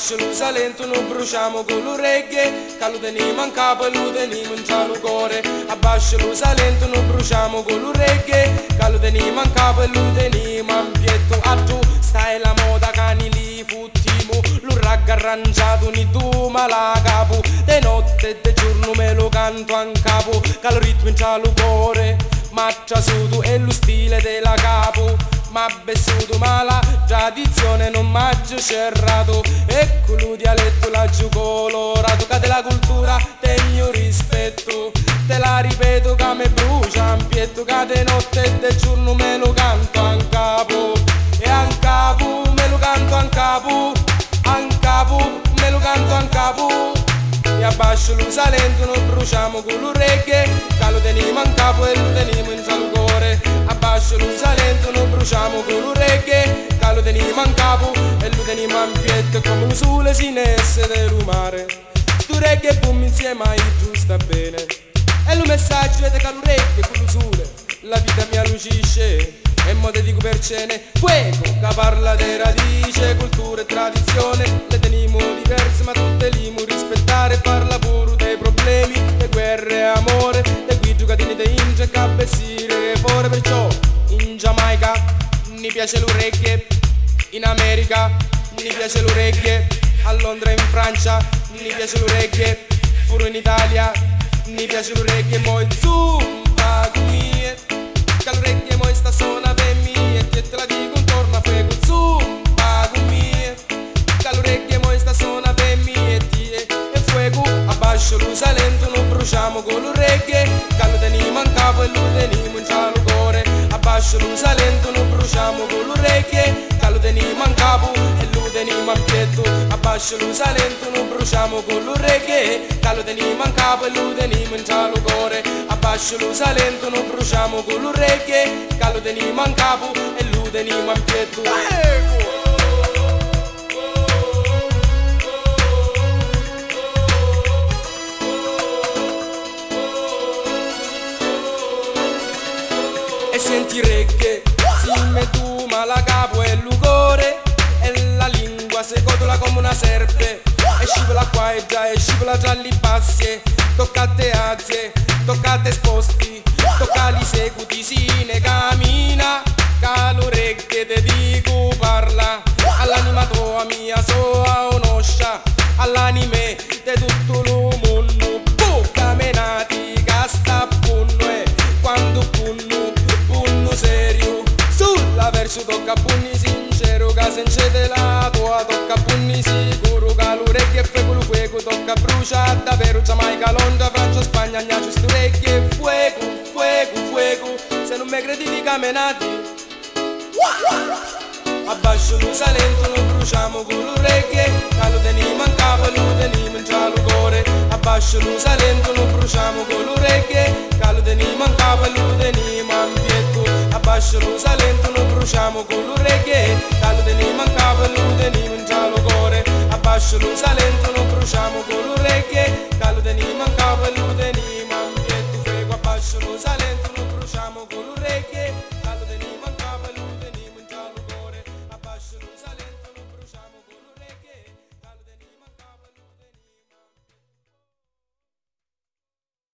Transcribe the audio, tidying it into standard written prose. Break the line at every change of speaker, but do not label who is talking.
abbascio lo salento, non bruciamo con l'orecchie, che lo teniamo in capo e lo teniamo in cielo cuore. Abbascio lo salento, non bruciamo con l'orecchie, che lo teniamo in capo e lo teniamo in pietto. A tu stai la moda cani li futtiamo, lo ragga arrangiato ni tu ma la capo. De notte e de giorno me lo canto in capo, che lo ritmo in cielo cuore. Marcia su tu è lo stile della capo, ma bessuto ma la tradizione non maggio cerrato. Ecco lo dialetto laggiù colorato, che della cultura tegno rispetto. Te la ripeto che me brucia in pietto, che de notte e de giorno me lo canto in capo. E in capo me lo canto in capo, in capo me lo canto in capo. E abbascio lo salento, non bruciamo con l'orecchie, che lo teniamo in capo e lo teniamo in cielo cuore. Abbascio lo salento, non bruciamo con l'orecchie, che lo teniamo in capo e lo teniamo in pietto. Come un sole sinesse del mare, stu reggae e boom insieme ai giusta bene. E lo messaggio è che l'orecchie con lo sole la vita mi allucisce. E mo te dico per cene, fuego, che parla di radice, cultura e tradizione. Le teniamo diverse ma tutte li mu rispettare. Parla pure dei problemi, di guerre e amore, di quei giocatini di inge che bessire fuori. Perciò in Giamaica mi piace l'orecchie, in America mi piace l'orecchie, a Londra e in Francia mi piace l'orecchie, pure in Italia mi piace l'orecchie. Mo il zumba con mie, che l'orecchie mo sta suona per me, e te la dico intorno a fuego. Il zumba con mie, che l'orecchie mo sta suona per me, e fuego. Abbascio lo salento, non bruciamo con l'orecchie, che lo teniamo in capo e lo teniamo in cielo cuore. Abbascio lo salento, non bruciamo con l'orecchie, che lo teniamo in capo e lo teniamo in pietto. Abbascio lo salento, non bruciamo con l'orecchie, che lo teniamo in capo e lo teniamo in cielo cuore. Abbascio lo salento, non bruciamo con l'orecchie, che lo teniamo in capo e lo teniamo in pietto. E senti reggae, si mettu ma la capo e l'ugore, e la lingua se cotola come una serpe, e scivola qua e scivola già li passi. Tocca a te azie, tocca a te sposti, tocca li seguti, si ne cammina, che l'orecchie te dico parla, all'anima tua mia soa onoscia, all'anime de tutto lo mondo, bocca menati che sta punno e quando punno serio, sulla verso tocca punni sincero, che sencete la tua tocca punni sicuro, che l'orecchie e fuego, fuego tocca brucia davvero. Giamaica, Londra, Francia, Spagna, gnaccio stu orecchie, fuego, fuego, fuego, se non mi credi di camminati. Abbascio lo salento, non bruciamo con l'orecchie, che lo teniamo in capo e lo teniamo in cielo cuore. Abbascio lo salento, non bruciamo con l'orecchie, che lo teniamo in capo e lo teniamo in pietto. Abbascio lo salento, non bruciamo con l'orecchie, che lo teniamo in capo e lo teniamo in cielo cuore. Abbascio lo salento, non bruciamo con l'orecchie, che lo teniamo in